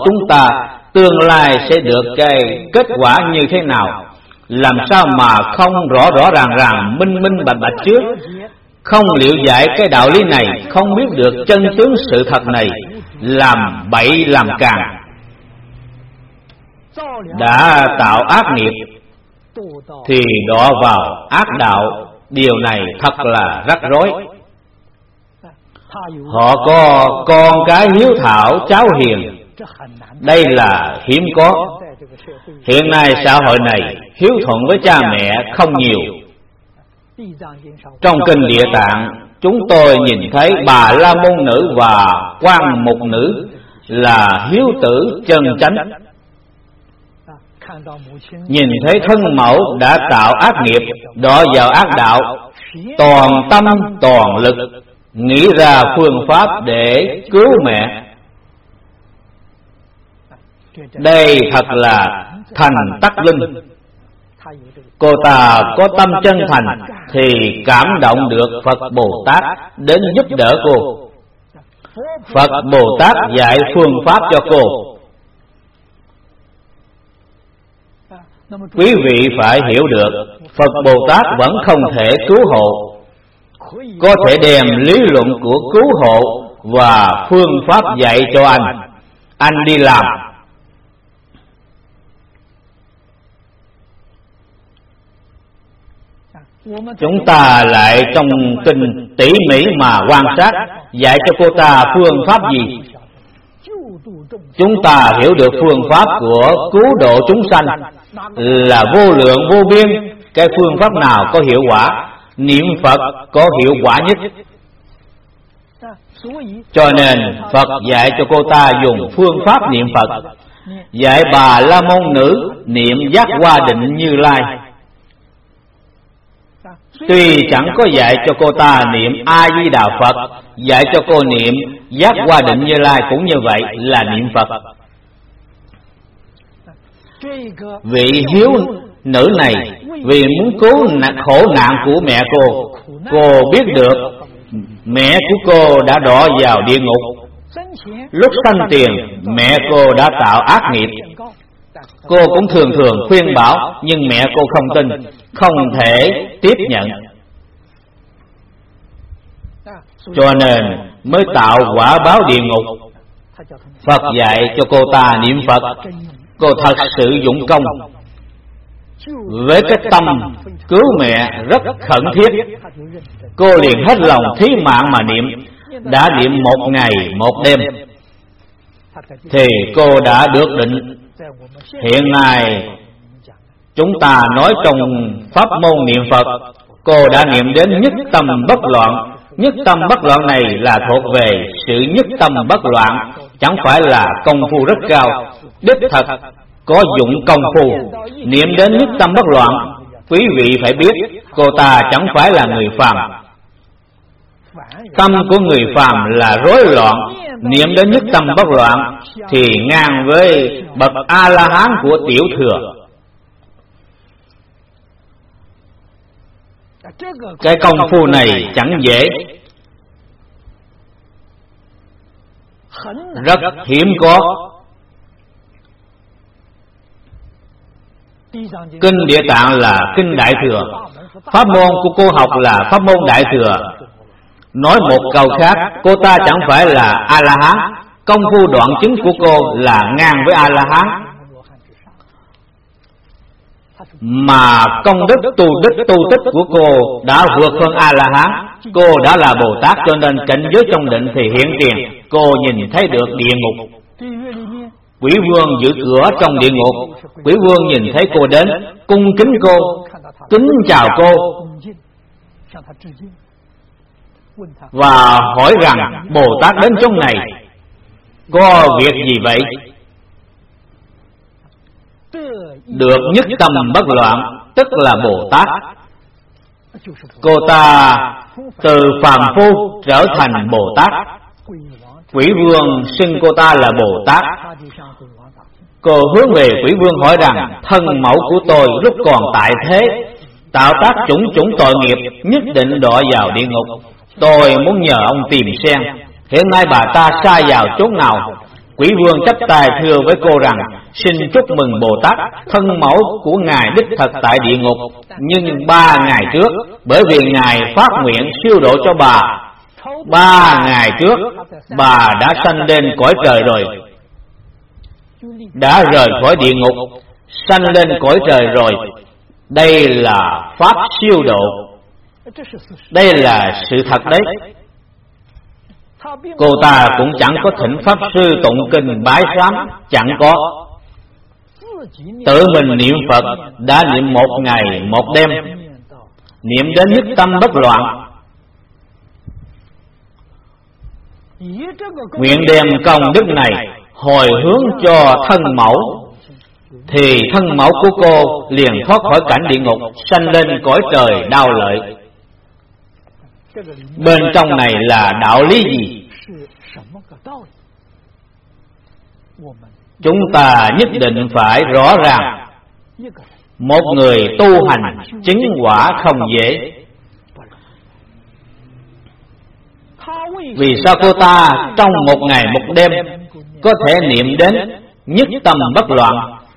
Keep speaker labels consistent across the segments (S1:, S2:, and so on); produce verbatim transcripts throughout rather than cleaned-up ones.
S1: chúng ta tương lai sẽ được cái kết quả như thế nào, làm sao mà không rõ rõ ràng ràng, minh minh bạch bạch trước, không liệu giải cái đạo lý này, không biết được chân tướng sự thật này, làm bậy làm càng, đã tạo ác nghiệp thì đọa vào ác đạo. Điều này thật là rắc rối. Họ có con cái hiếu thảo, cháu hiền, đây là hiếm có. Hiện nay xã hội này hiếu thuận với cha mẹ không nhiều. Trong kinh Địa Tạng, chúng tôi nhìn thấy Bà La Môn nữ và Quan Mục nữ là hiếu tử chân chánh. Nhìn thấy thân mẫu đã tạo ác nghiệp, đọa vào ác đạo, toàn tâm toàn lực nghĩ ra phương pháp để cứu mẹ. Đây thật là thành tắc linh. Cô ta có tâm chân thành thì cảm động được Phật Bồ Tát đến giúp đỡ cô. Phật Bồ Tát dạy phương pháp cho cô. Quý vị phải hiểu được, Phật Bồ Tát vẫn không thể cứu hộ, có thể đem lý luận của cứu hộ và phương pháp dạy cho anh, anh đi làm. Chúng ta lại trong kinh tỉ mỉ mà quan sát, dạy cho cô ta phương pháp gì? Chúng ta hiểu được phương pháp của cứu độ chúng sanh là vô lượng vô biên. Cái phương pháp nào có hiệu quả? Niệm Phật có hiệu quả nhất. Cho nên Phật dạy cho cô ta dùng phương pháp niệm Phật, dạy Bà La Môn nữ niệm Giác Hoa Định Như Lai. Tuy chẳng có dạy cho cô ta niệm A Di Đà Phật, dạy cho cô niệm Giác Hoa Định Như Lai cũng như vậy, là niệm Phật. Vị hiếu nữ này vì muốn cứu khổ nạn của mẹ cô, cô biết được mẹ của cô đã đọa vào địa ngục. Lúc sanh tiền, mẹ cô đã tạo ác nghiệp. Cô cũng thường thường khuyên bảo, nhưng mẹ cô không tin, không thể tiếp nhận. Cho nên mới tạo quả báo địa ngục. Phật dạy cho cô ta niệm Phật. Cô thật sự dụng công, với cái tâm cứu mẹ rất khẩn thiết, cô liền hết lòng thí mạng mà niệm. Đã niệm một ngày một đêm thì cô đã được định. Hiện nay chúng ta nói trong pháp môn niệm Phật, cô đã niệm đến nhất tâm bất loạn. Nhất tâm bất loạn này là thuộc về sự nhất tâm bất loạn, chẳng phải là công phu rất cao. Đích thật có dụng công phu niệm đến nhất tâm bất loạn. Quý vị phải biết, cô ta chẳng phải là người phàm. Tâm của người phàm là rối loạn, niệm đến nhất tâm bất loạn thì ngang với bậc A-la-hán của tiểu thừa. Cái công phu này chẳng dễ, rất hiếm có. Kinh Địa Tạng là kinh Đại Thừa, pháp môn của cô học là pháp môn Đại Thừa. Nói một câu khác, cô ta chẳng phải là A-la-hán, công phu đoạn chứng của cô là ngang với A-la-hán, mà công đức tu đức tu tích của cô đã vượt hơn A-la-hán. Cô đã là Bồ Tát, cho nên cảnh giới trong định thì hiện tiền. Cô nhìn thấy được địa ngục. Quỷ vương giữ cửa trong địa ngục. Quỷ vương nhìn thấy cô đến, cung kính cô, kính chào cô, và hỏi rằng Bồ Tát đến chỗ này có việc gì vậy? Được nhất tâm bất loạn, tức là Bồ Tát. Cô ta từ phàm phu trở thành Bồ Tát. Quỷ vương xưng cô ta là Bồ Tát. Cô hướng về quỷ vương hỏi rằng, thân mẫu của tôi lúc còn tại thế tạo tác chủng chủng tội nghiệp, nhất định đọa vào địa ngục. Tôi muốn nhờ ông tìm xem hiện nay bà ta sa vào chốn nào. Quỷ Quỷ vương chắp tay thưa với cô rằng: xin chúc mừng Bồ Tát, thân mẫu của ngài đích thật tại địa ngục, nhưng ba ngày trước bởi vì ngài phát nguyện siêu độ cho bà, ba ngày trước bà đã sanh lên cõi trời rồi, đã rời khỏi địa ngục sanh lên cõi trời rồi. Đây là pháp siêu độ, đây là sự thật đấy. Cô ta cũng chẳng có thỉnh pháp sư tụng kinh bái sám, chẳng có. Tự mình niệm Phật đã niệm một ngày một đêm, niệm đến nhất tâm bất loạn, nguyện đem công đức này hồi hướng cho thân mẫu, thì thân mẫu của cô liền thoát khỏi cảnh địa ngục, sanh lên cõi trời đau lợi. Bên trong này là đạo lý gì? Chúng ta nhất định phải rõ ràng. Một người tu hành chứng quả không dễ. Vì sao cô ta trong một ngày một đêm có thể niệm đến nhất tâm bất loạn?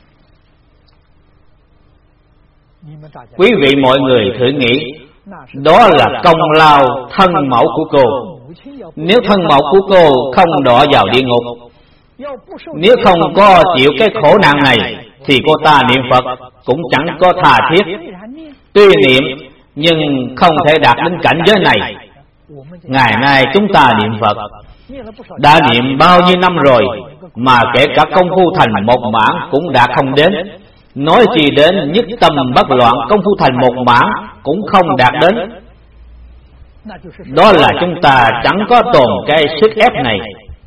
S1: Quý vị mọi người thử nghĩ, đó là công lao thân mẫu của cô. Nếu thân mẫu của cô không đọa vào địa ngục, nếu không có chịu cái khổ nạn này, thì cô ta niệm Phật cũng chẳng có tha thiết. Tuy niệm nhưng không thể đạt đến cảnh giới này. Ngày nay chúng ta niệm Phật đã niệm bao nhiêu năm rồi, mà kể cả công phu thành một mãn cũng đã không đến, nói chi đến nhất tâm bất loạn, công phu thành một mãn cũng không đạt đến. Đó là chúng ta chẳng có tồn cái sức ép này.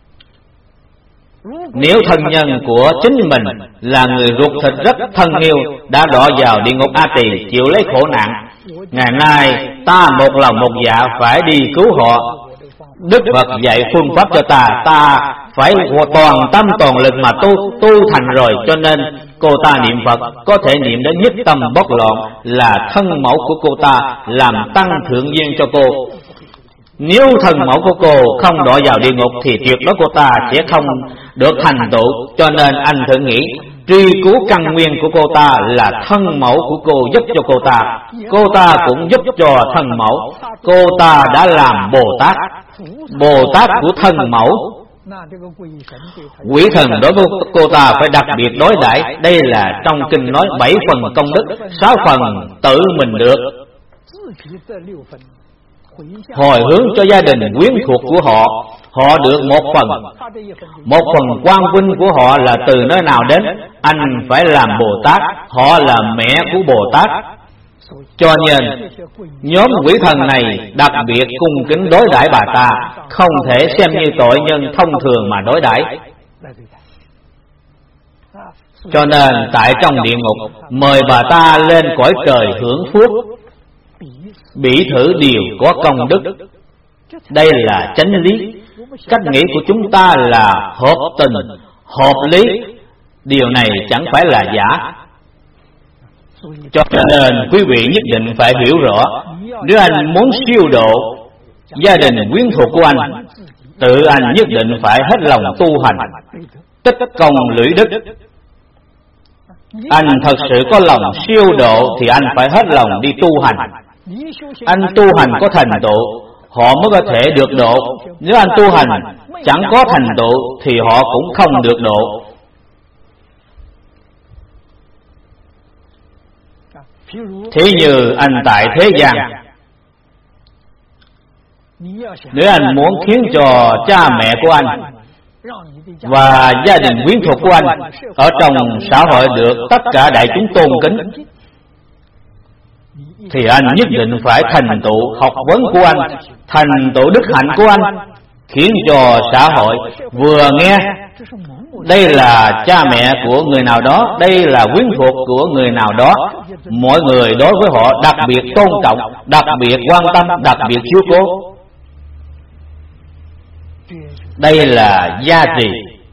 S1: Nếu thân nhân của chính mình là người ruột thịt rất thân yêu đã đọa vào địa ngục A Tỳ chịu lấy khổ nạn, ngày nay ta một lòng một dạ phải đi cứu họ. Đức Phật dạy phương pháp cho ta, ta phải toàn tâm toàn lực mà tu tu thành rồi, cho nên cô ta niệm Phật có thể niệm đến nhất tâm bất loạn, là thân mẫu của cô ta làm tăng thượng duyên cho cô. Nếu thân mẫu của cô không đọa vào địa ngục thì tuyệt đối cô ta sẽ không được thành tựu. Cho nên anh thử nghĩ, truy cứu căn nguyên của cô ta là thân mẫu của cô giúp cho cô ta, cô ta cũng giúp cho thân mẫu. Cô ta đã làm Bồ Tát, Bồ Tát của thân mẫu. Quỷ thần đối với cô ta phải đặc biệt đối đãi. Đây là trong kinh nói bảy phần công đức, sáu phần tự mình được. Hồi hướng cho gia đình quyến thuộc của họ, họ được một phần. Một phần quang vinh của họ là từ nơi nào đến? Anh phải làm Bồ Tát, họ là mẹ của Bồ Tát. Cho nên nhóm quỷ thần này đặc biệt cung kính đối đãi bà ta, không thể xem như tội nhân thông thường mà đối đãi. Cho nên tại trong địa ngục mời bà ta lên cõi trời hưởng phước, bỉ thử điều có công đức. Đây là chánh lý. Cách nghĩ của chúng ta là hợp tình, hợp lý. Điều này chẳng phải là giả. Cho nên quý vị nhất định phải hiểu rõ, nếu anh muốn siêu độ gia đình quyến thuộc của anh, tự anh nhất định phải hết lòng tu hành, tích công lũy đức. Anh thật sự có lòng siêu độ thì anh phải hết lòng đi tu hành. Anh tu hành có thành tựu, họ mới có thể được độ. Nếu anh tu hành chẳng có thành tựu thì họ cũng không được độ. Thế như anh tại thế gian, nếu anh muốn khiến cho cha mẹ của anh và gia đình quyến thuộc của anh ở trong xã hội được tất cả đại chúng tôn kính, thì anh nhất định phải thành tựu học vấn của anh, thành tựu đức hạnh của anh, khiến cho xã hội vừa nghe đây là cha mẹ của người nào đó, đây là quyến thuộc của người nào đó, mọi người đối với họ đặc biệt tôn trọng, đặc biệt quan tâm, đặc biệt chiếu cố. Đây là giá trị.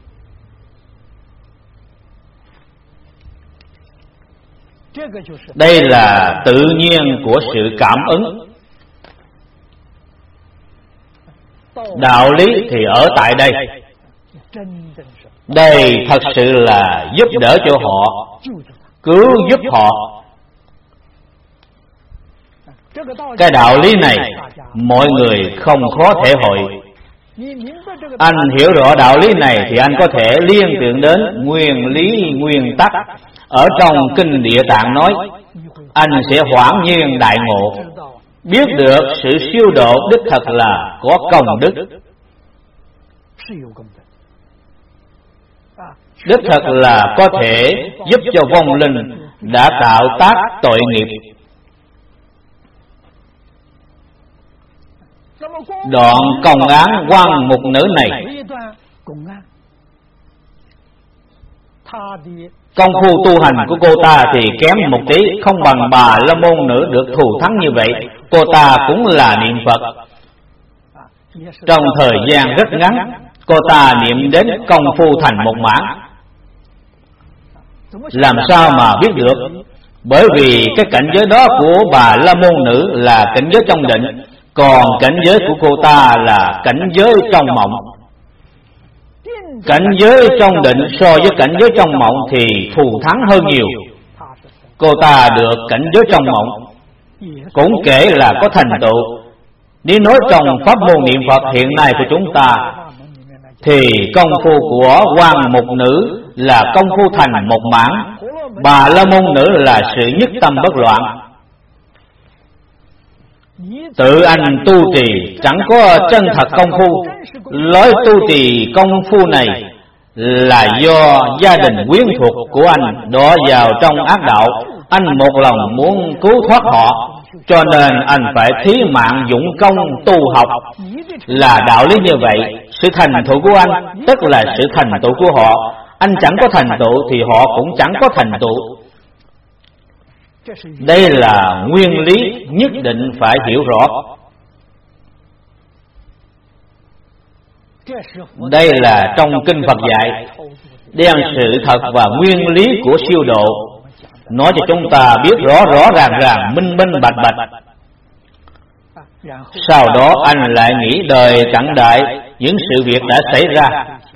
S1: Đây là tự nhiên của sự cảm ứng. Đạo lý thì ở tại đây. Đây thật sự là giúp đỡ cho họ, cứu giúp họ. Cái đạo lý này mọi người không khó thể hội. Anh hiểu rõ đạo lý này thì anh có thể liên tưởng đến nguyên lý nguyên tắc ở trong kinh Địa Tạng nói. Anh sẽ hoảng nhiên đại ngộ, biết được sự siêu độ đích thật là có công đức, đích thật là có thể giúp cho vong linh đã tạo tác tội nghiệp. Đoạn công án quan mục nữ này, công phu tu hành của cô ta thì kém một tí, không bằng Bà La Môn nữ được thù thắng như vậy. Cô ta cũng là niệm Phật. Trong thời gian rất ngắn, cô ta niệm đến công phu thành một mãn. Làm sao mà biết được? Bởi vì cái cảnh giới đó của Bà La Môn nữ là cảnh giới trong định, còn cảnh giới của cô ta là cảnh giới trong mộng. Cảnh giới trong định so với cảnh giới trong mộng thì thù thắng hơn nhiều. Cô ta được cảnh giới trong mộng cũng kể là có thành tựu. Nếu nói trong pháp môn niệm Phật hiện nay của chúng ta thì công phu của quan mục nữ là công phu thành một mãn, Bà La Môn nữ là sự nhất tâm bất loạn. Tự anh tu trì chẳng có chân thật công phu. Lối tu trì công phu này là do gia đình quyến thuộc của anh đọa vào trong ác đạo. Anh một lòng muốn cứu thoát họ, cho nên anh phải thí mạng dũng công tu học. Là đạo lý như vậy. Sự thành tựu của anh tức là sự thành tựu của họ. Anh chẳng có thành tựu thì họ cũng chẳng có thành tựu. Đây là nguyên lý nhất định phải hiểu rõ. Đây là trong kinh Phật dạy, đem sự thật và nguyên lý của siêu độ nói cho chúng ta biết rõ rõ ràng ràng, minh minh bạch bạch. Sau đó anh lại nghĩ đời cận đại những sự việc đã xảy ra,